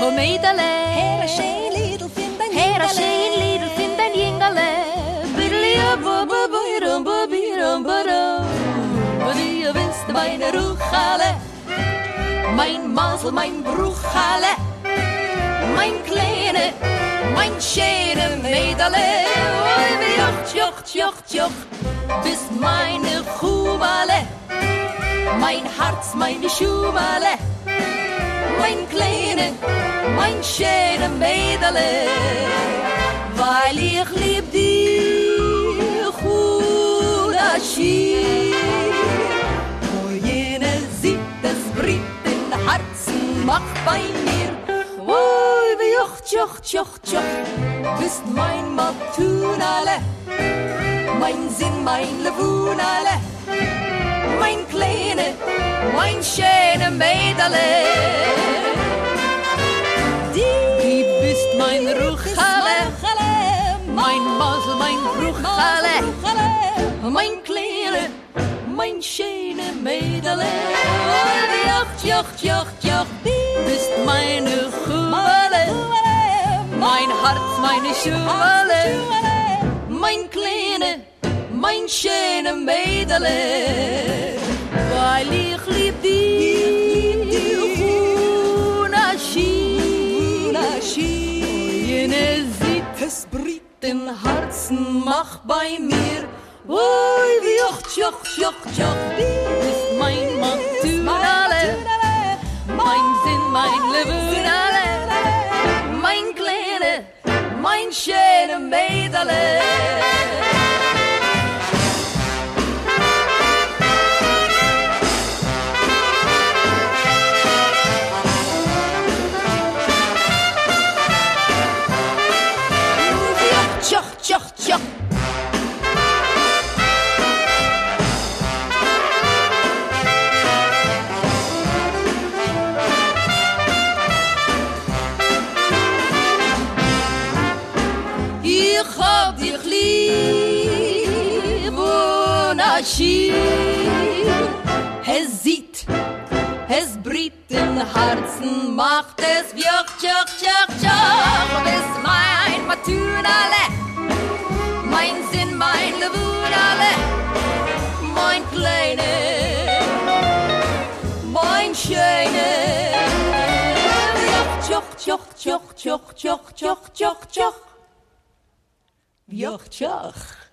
Oh Mädele, Her a schön Liedl find ein her a schön Liedl find ein Jingele. Bidelia bubba birum birum birum. Du bist meine Ruchale, mein Masel, mein Bruchale, mein Kleine, mein schöne Mädele. Oh, wie joch, bist meine Chumale, mein Herz, meine Schumale, mein Kleine, mein schöne Mädele, weil ich lieb dich, Hudashir. Oh, jene sieht das Brit in Herzen, macht bei mir. Oh, wie joch, bist mein Matunale, mein Sinn, mein Levunale, mein Kleine, mein schöne Mädele. Die bist mein Ruchale, mein Masel, mein Bruchale, mein Kleine, mein schöne Mädele. Joch, bist meine Chumale, mein Herz, meine Schumale, mein Kleine, mein schöne Mädele, weil ich lieb dich, Hudashir. Jene sieht es Brit im Herzen, mach bei mir. Oi, wie joch, bist mein Matunale, mein Sinn, mein Levunale, mein Kleine, mein schöne Mädele. Joch. Ich hab dich lieb, Hudashir. Es sieht, es bricht im Herzen, macht es joch. Bist mein Matunale, mein Sinn, mein Levunale, mein Kleine, mein Schöne. Joch. Joch.